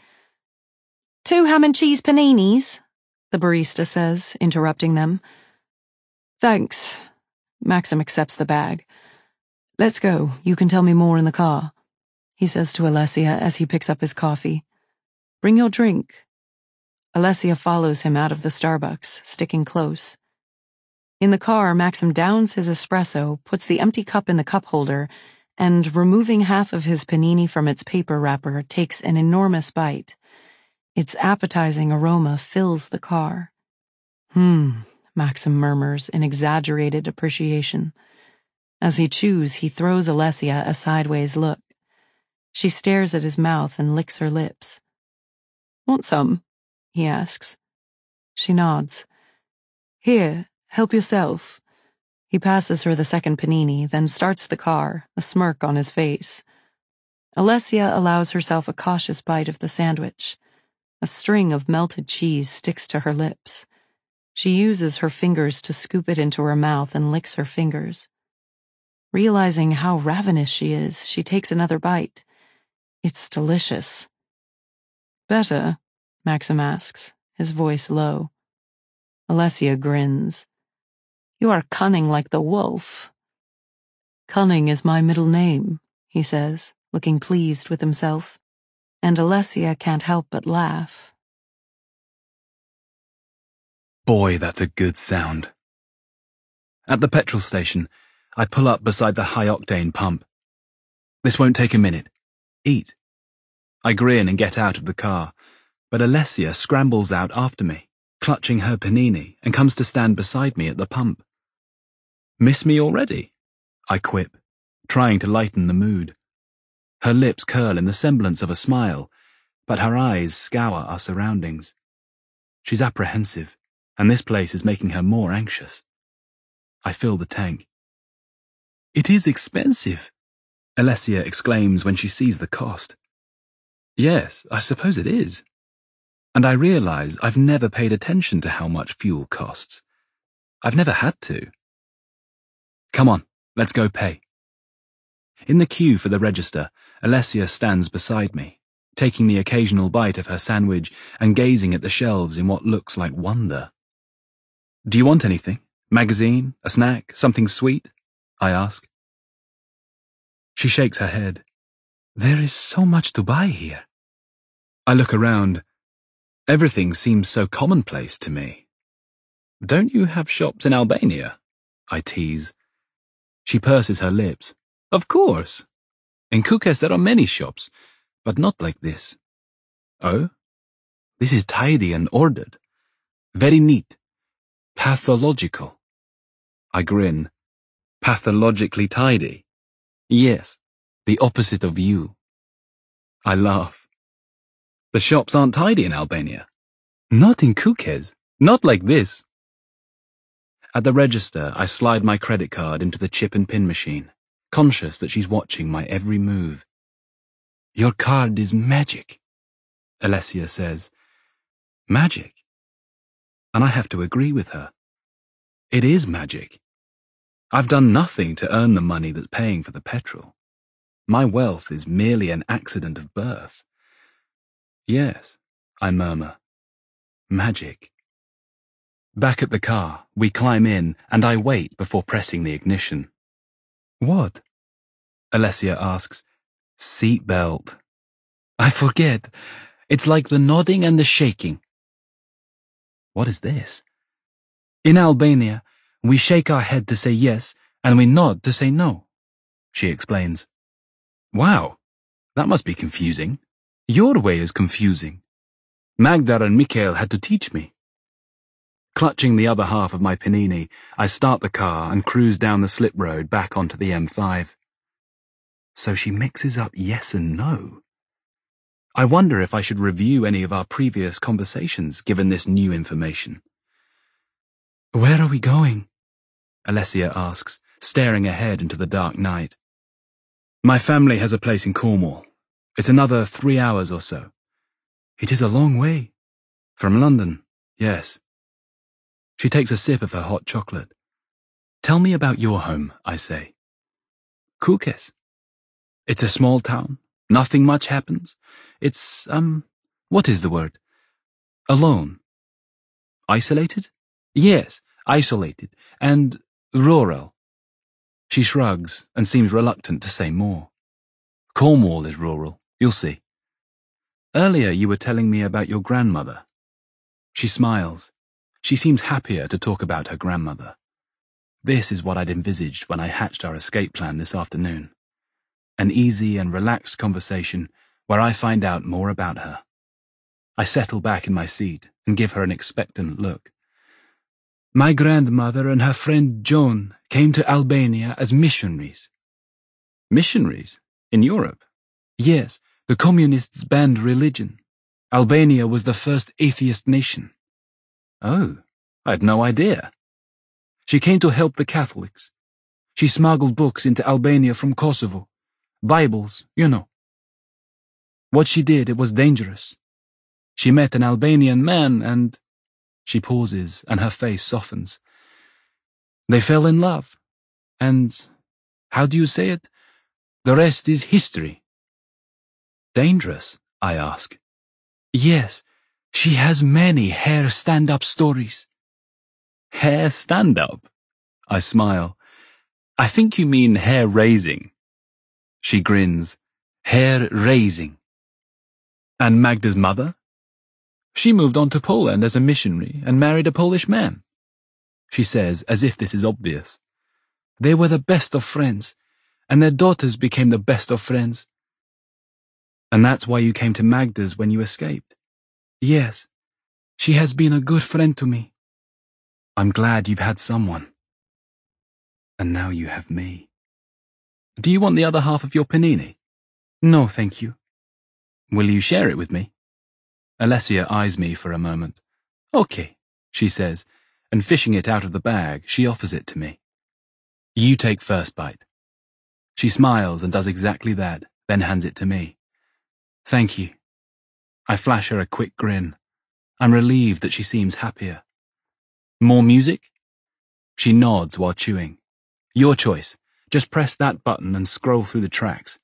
"2 ham and cheese paninis," the barista says, interrupting them. "Thanks." Maxim accepts the bag. "Let's go. You can tell me more in the car," he says to Alessia as he picks up his coffee. "Bring your drink." Alessia follows him out of the Starbucks, sticking close. In the car, Maxim downs his espresso, puts the empty cup in the cup holder, and, removing half of his panini from its paper wrapper, takes an enormous bite. Its appetizing aroma fills the car. Maxim murmurs in exaggerated appreciation. As he chews, he throws Alessia a sideways look. She stares at his mouth and licks her lips. Want some? He asks. She nods. Here, help yourself. He passes her the second panini, then starts the car, a smirk on his face. Alessia allows herself a cautious bite of the sandwich. A string of melted cheese sticks to her lips. She uses her fingers to scoop it into her mouth and licks her fingers. Realizing how ravenous she is, she takes another bite. It's delicious. Better? Maxim asks, his voice low. Alessia grins. You are cunning like the wolf. Cunning is my middle name, he says, looking pleased with himself, and Alessia can't help but laugh. Boy, that's a good sound. At the petrol station, I pull up beside the high-octane pump. This won't take a minute. Eat. I grin and get out of the car, but Alessia scrambles out after me, clutching her panini, and comes to stand beside me at the pump. Miss me already? I quip, trying to lighten the mood. Her lips curl in the semblance of a smile, but her eyes scour our surroundings. She's apprehensive, and this place is making her more anxious. I fill the tank. It is expensive, Alessia exclaims when she sees the cost. Yes, I suppose it is. And I realize I've never paid attention to how much fuel costs. I've never had to. Come on, let's go pay. In the queue for the register, Alessia stands beside me, taking the occasional bite of her sandwich and gazing at the shelves in what looks like wonder. Do you want anything? Magazine? A snack? Something sweet? I ask. She shakes her head. There is so much to buy here. I look around. Everything seems so commonplace to me. Don't you have shops in Albania? I tease. She purses her lips. Of course. In Kukës there are many shops, but not like this. Oh? This is tidy and ordered. Very neat. Pathological. I grin. Pathologically tidy? Yes, the opposite of you. I laugh. The shops aren't tidy in Albania. Not in Kukës. Not like this. At the register, I slide my credit card into the chip and pin machine, conscious that she's watching my every move. Your card is magic, Alessia says. Magic? And I have to agree with her. It is magic. I've done nothing to earn the money that's paying for the petrol. My wealth is merely an accident of birth. Yes, I murmur. Magic. Back at the car, we climb in, and I wait before pressing the ignition. What? Alessia asks. Seat belt. I forget. It's like the nodding and the shaking. What is this? In Albania, we shake our head to say yes, and we nod to say no, she explains. Wow, that must be confusing. Your way is confusing. Magda and Mikael had to teach me. Clutching the other half of my panini, I start the car and cruise down the slip road back onto the M5. So she mixes up yes and no. I wonder if I should review any of our previous conversations given this new information. Where are we going? Alessia asks, staring ahead into the dark night. My family has a place in Cornwall. It's another 3 hours or so. It is a long way. From London, yes. She takes a sip of her hot chocolate. Tell me about your home, I say. Kukës. It's a small town. Nothing much happens. It's, what is the word? Alone. Isolated? Yes, isolated. And rural. She shrugs and seems reluctant to say more. Cornwall is rural, you'll see. Earlier you were telling me about your grandmother. She smiles. She seems happier to talk about her grandmother. This is what I'd envisaged when I hatched our escape plan this afternoon. An easy and relaxed conversation where I find out more about her. I settle back in my seat and give her an expectant look. My grandmother and her friend Joan came to Albania as missionaries. Missionaries? In Europe? Yes, the communists banned religion. Albania was the first atheist nation. Oh, I had no idea. She came to help the Catholics. She smuggled books into Albania from Kosovo. Bibles, you know. What she did, it was dangerous. She met an Albanian man and... She pauses and her face softens. They fell in love. And, how do you say it? The rest is history. Dangerous? I ask. Yes, she has many hair stand-up stories. Hair stand-up? I smile. I think you mean hair-raising. She grins. Hair-raising. And Magda's mother? She moved on to Poland as a missionary and married a Polish man. She says, as if this is obvious. They were the best of friends, and their daughters became the best of friends. And that's why you came to Magda's when you escaped? Yes. She has been a good friend to me. I'm glad you've had someone. And now you have me. Do you want the other half of your panini? No, thank you. Will you share it with me? Alessia eyes me for a moment. Okay, she says, and fishing it out of the bag, she offers it to me. You take first bite. She smiles and does exactly that, then hands it to me. Thank you. I flash her a quick grin. I'm relieved that she seems happier. More music? She nods while chewing. Your choice. Just press that button and scroll through the tracks.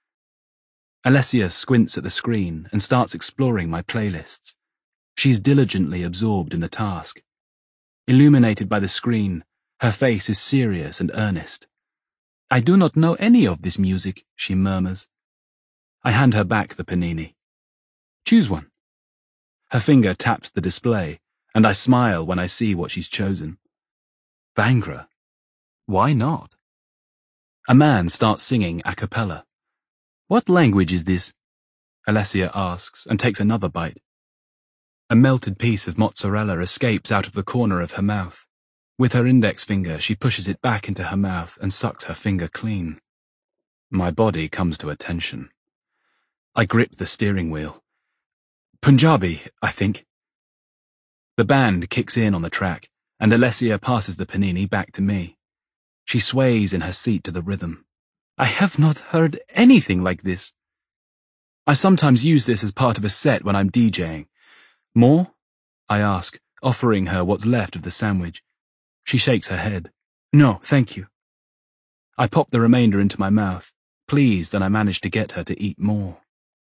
Alessia squints at the screen and starts exploring my playlists. She's diligently absorbed in the task. Illuminated by the screen, her face is serious and earnest. I do not know any of this music, she murmurs. I hand her back the panini. Choose one. Her finger taps the display, and I smile when I see what she's chosen. Bhangra. Why not? A man starts singing a cappella. What language is this? Alessia asks and takes another bite. A melted piece of mozzarella escapes out of the corner of her mouth. With her index finger, she pushes it back into her mouth and sucks her finger clean. My body comes to attention. I grip the steering wheel. Punjabi, I think. The band kicks in on the track, and Alessia passes the panini back to me. She sways in her seat to the rhythm. I have not heard anything like this. I sometimes use this as part of a set when I'm DJing. More? I ask, offering her what's left of the sandwich. She shakes her head. No, thank you. I pop the remainder into my mouth, pleased that I managed to get her to eat more.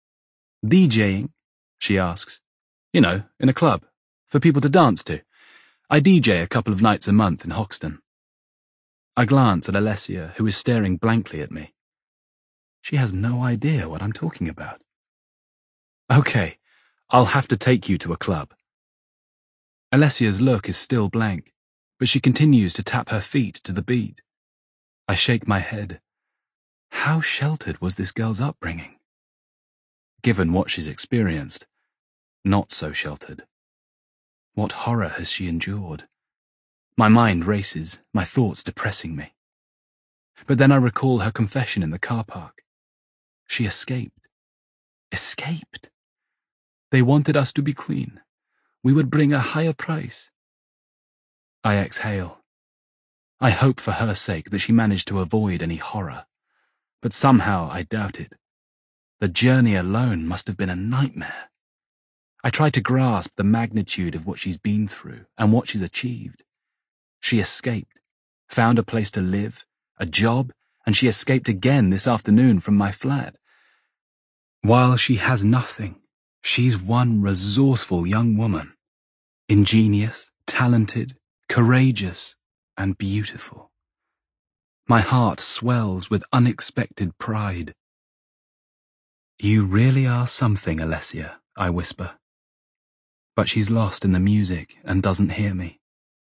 DJing? She asks. You know, in a club, for people to dance to. I DJ a couple of nights a month in Hoxton. I glance at Alessia, who is staring blankly at me. She has no idea what I'm talking about. Okay, I'll have to take you to a club. Alessia's look is still blank, but she continues to tap her feet to the beat. I shake my head. How sheltered was this girl's upbringing? Given what she's experienced, not so sheltered. What horror has she endured? My mind races, my thoughts depressing me. But then I recall her confession in the car park. She escaped. Escaped. They wanted us to be clean. We would bring a higher price. I exhale. I hope for her sake that she managed to avoid any horror, but somehow I doubt it. The journey alone must have been a nightmare. I try to grasp the magnitude of what she's been through and what she's achieved. She escaped, found a place to live, a job, and she escaped again this afternoon from my flat. While she has nothing, she's one resourceful young woman. Ingenious, talented, courageous, and beautiful. My heart swells with unexpected pride. You really are something, Alessia, I whisper. But she's lost in the music and doesn't hear me.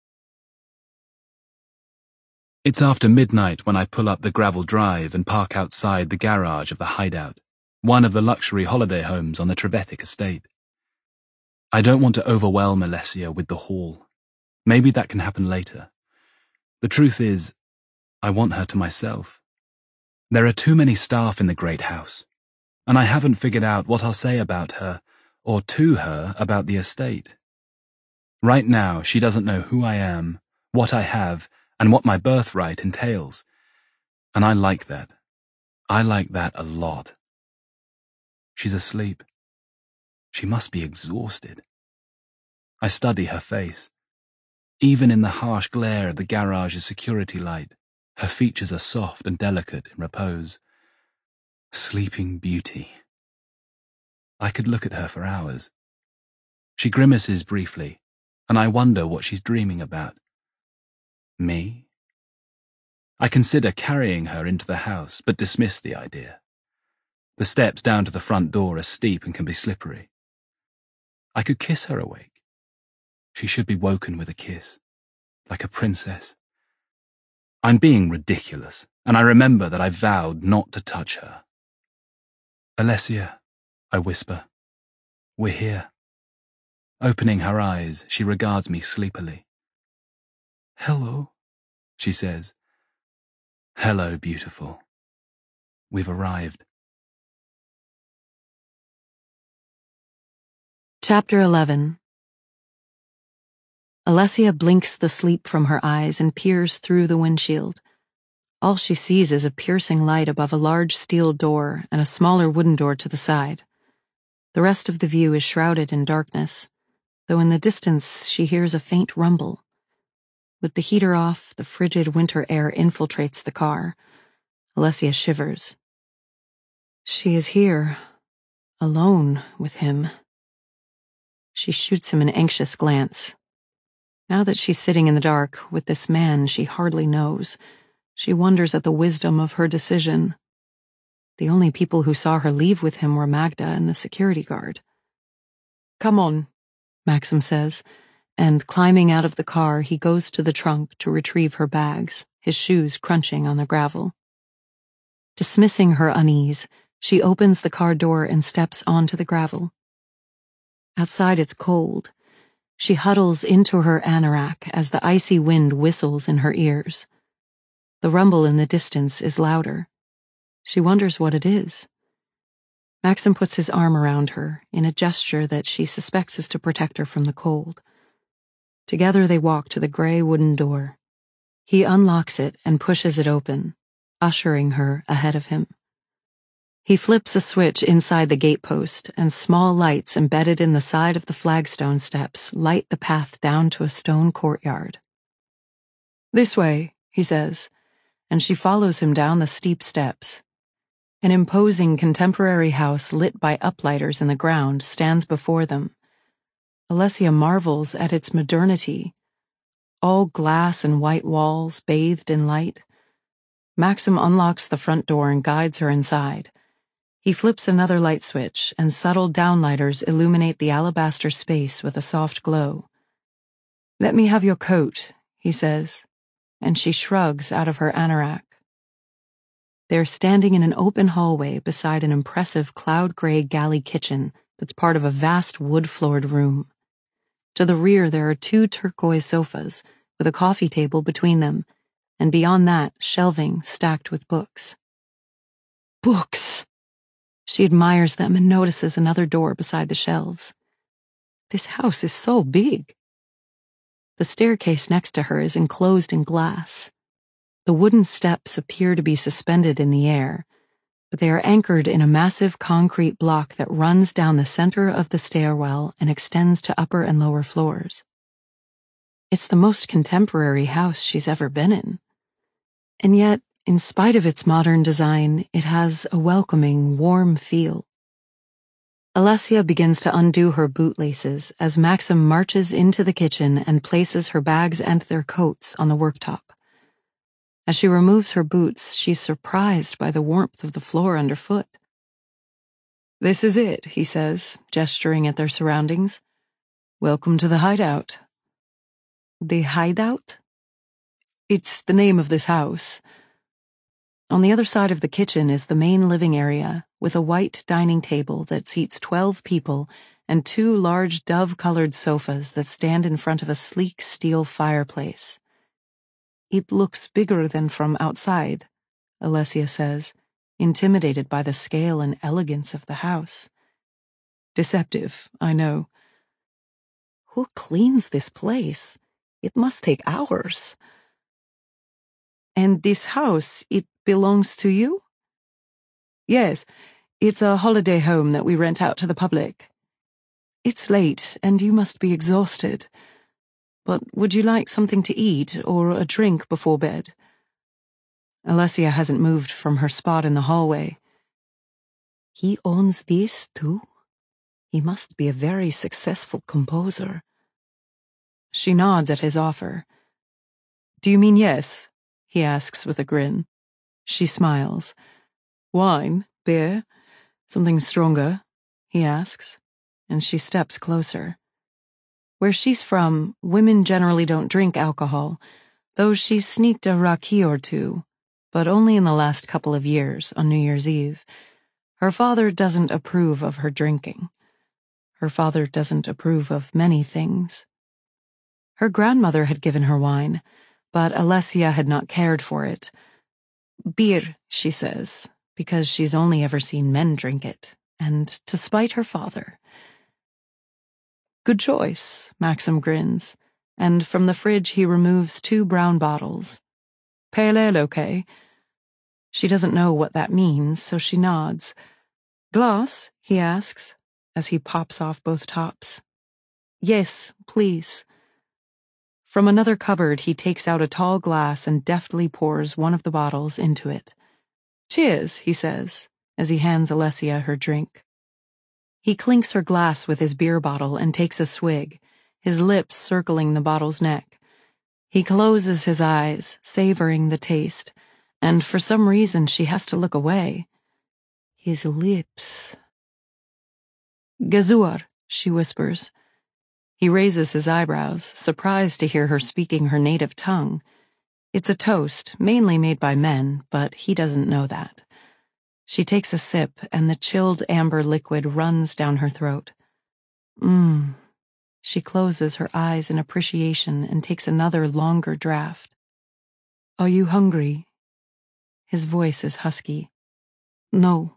It's after midnight when I pull up the gravel drive and park outside the garage of the Hideout, one of the luxury holiday homes on the Trevithick estate. I don't want to overwhelm Alessia with the haul. Maybe that can happen later. The truth is, I want her to myself. There are too many staff in the great house, and I haven't figured out what I'll say about her, or to her about the estate. Right now, she doesn't know who I am, what I have, and what my birthright entails. And I like that. I like that a lot. She's asleep. She must be exhausted. I study her face. Even in the harsh glare of the garage's security light, her features are soft and delicate in repose. Sleeping beauty. I could look at her for hours. She grimaces briefly, and I wonder what she's dreaming about. Me? I consider carrying her into the house, but dismiss the idea. The steps down to the front door are steep and can be slippery. I could kiss her awake. She should be woken with a kiss, like a princess. I'm being ridiculous, and I remember that I vowed not to touch her. Alessia, I whisper. We're here. Opening her eyes, she regards me sleepily. Hello, she says. Hello, beautiful. We've arrived. Chapter 11. Alessia blinks the sleep from her eyes and peers through the windshield. All she sees is a piercing light above a large steel door and a smaller wooden door to the side. The rest of the view is shrouded in darkness, though in the distance she hears a faint rumble. With the heater off, the frigid winter air infiltrates the car. Alessia shivers. She is here, alone with him. She shoots him an anxious glance. Now that she's sitting in the dark with this man she hardly knows, she wonders at the wisdom of her decision. The only people who saw her leave with him were Magda and the security guard. Come on, Maxim says, and climbing out of the car, he goes to the trunk to retrieve her bags, his shoes crunching on the gravel. Dismissing her unease, she opens the car door and steps onto the gravel. Outside it's cold. She huddles into her anorak as the icy wind whistles in her ears. The rumble in the distance is louder. She wonders what it is. Maxim puts his arm around her in a gesture that she suspects is to protect her from the cold. Together they walk to the gray wooden door. He unlocks it and pushes it open, ushering her ahead of him. He flips a switch inside the gatepost, and small lights embedded in the side of the flagstone steps light the path down to a stone courtyard. This way, he says, and she follows him down the steep steps. An imposing contemporary house lit by uplighters in the ground stands before them. Alessia marvels at its modernity. All glass and white walls bathed in light. Maxim unlocks the front door and guides her inside. He flips another light switch, and subtle downlighters illuminate the alabaster space with a soft glow. Let me have your coat, he says, and she shrugs out of her anorak. They're standing in an open hallway beside an impressive cloud-gray galley kitchen that's part of a vast wood-floored room. To the rear there are 2 turquoise sofas, with a coffee table between them, and beyond that, shelving stacked with books. Books! She admires them and notices another door beside the shelves. This house is so big. The staircase next to her is enclosed in glass. The wooden steps appear to be suspended in the air, but they are anchored in a massive concrete block that runs down the center of the stairwell and extends to upper and lower floors. It's the most contemporary house she's ever been in. And yet, in spite of its modern design, it has a welcoming, warm feel. Alessia begins to undo her bootlaces as Maxim marches into the kitchen and places her bags and their coats on the worktop. As she removes her boots, she's surprised by the warmth of the floor underfoot. This is it, he says, gesturing at their surroundings. Welcome to the hideout. The hideout? It's the name of this house. On the other side of the kitchen is the main living area, with a white dining table that seats 12 people and 2 large dove-colored sofas that stand in front of a sleek steel fireplace. "It looks bigger than from outside," Alessia says, intimidated by the scale and elegance of the house. "Deceptive, I know." "Who cleans this place? It must take hours." "And this house, it belongs to you?" "Yes, it's a holiday home that we rent out to the public." "It's late, and you must be exhausted. But would you like something to eat or a drink before bed?" Alessia hasn't moved from her spot in the hallway. "He owns this, too? He must be a very successful composer." She nods at his offer. "Do you mean yes?" he asks with a grin. She smiles. "Wine? Beer? Something stronger?" he asks, and she steps closer. Where she's from, women generally don't drink alcohol, though she's sneaked a raki or 2, but only in the last couple of years, on New Year's Eve. Her father doesn't approve of her drinking. Her father doesn't approve of many things. Her grandmother had given her wine, but Alessia had not cared for it. "Beer," she says, because she's only ever seen men drink it, and to spite her father. "Good choice," Maxim grins, and from the fridge he removes 2 brown bottles. "Pale ale, okay?" She doesn't know what that means, so she nods. "Glass?" he asks, as he pops off both tops. "Yes, please." From another cupboard he takes out a tall glass and deftly pours one of the bottles into it. "Cheers," he says, as he hands Alessia her drink. He clinks her glass with his beer bottle and takes a swig, his lips circling the bottle's neck. He closes his eyes, savoring the taste, and for some reason she has to look away. His lips. "Gezuar," she whispers. He raises his eyebrows, surprised to hear her speaking her native tongue. It's a toast, mainly made by men, but he doesn't know that. She takes a sip, and the chilled amber liquid runs down her throat. She closes her eyes in appreciation and takes another longer draught. "Are you hungry?" His voice is husky. "No."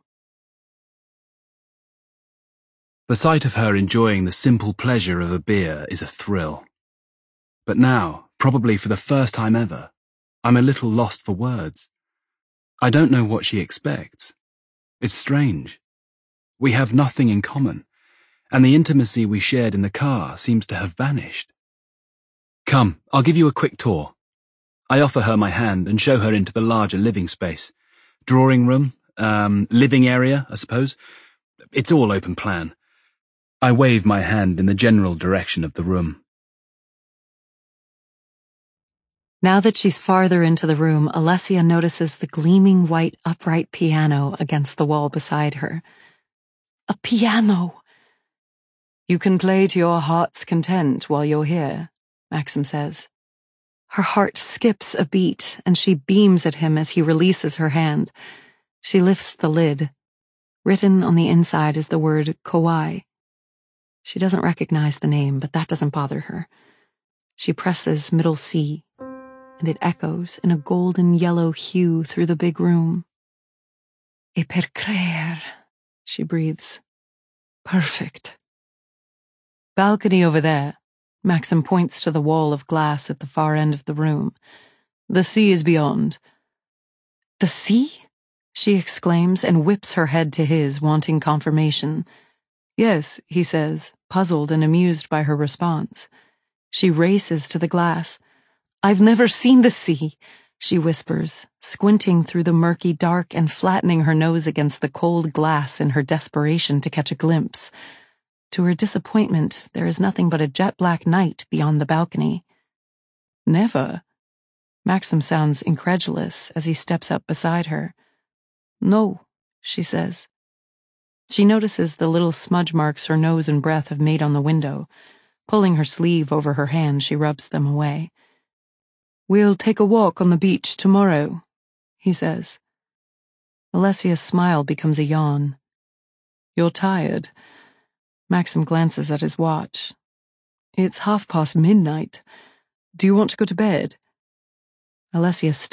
The sight of her enjoying the simple pleasure of a beer is a thrill. But now, probably for the first time ever, I'm a little lost for words. I don't know what she expects. It's strange. We have nothing in common, and the intimacy we shared in the car seems to have vanished. "Come, I'll give you a quick tour." I offer her my hand and show her into the larger living space. Drawing room, living area, I suppose. It's all open plan. I wave my hand in the general direction of the room. Now that she's farther into the room, Alessia notices the gleaming white upright piano against the wall beside her. A piano! "You can play to your heart's content while you're here," Maxim says. Her heart skips a beat, and she beams at him as he releases her hand. She lifts the lid. Written on the inside is the word Kauai. She doesn't recognize the name, but that doesn't bother her. She presses middle C, and it echoes in a golden yellow hue through the big room. "E per creer," she breathes. "Perfect." "Balcony over there." Maxim points to the wall of glass at the far end of the room. "The sea is beyond." "The sea?" she exclaims and whips her head to his, wanting confirmation. "Yes," he says, puzzled and amused by her response. She races to the glass. "I've never seen the sea," she whispers, squinting through the murky dark and flattening her nose against the cold glass in her desperation to catch a glimpse. To her disappointment, there is nothing but a jet-black night beyond the balcony. "Never?" Maxim sounds incredulous as he steps up beside her. "No," she says. She notices the little smudge marks her nose and breath have made on the window. Pulling her sleeve over her hand, she rubs them away. "We'll take a walk on the beach tomorrow," he says. Alessia's smile becomes a yawn. "You're tired." Maxim glances at his watch. It's midnight. Do you want to go to bed? Alessia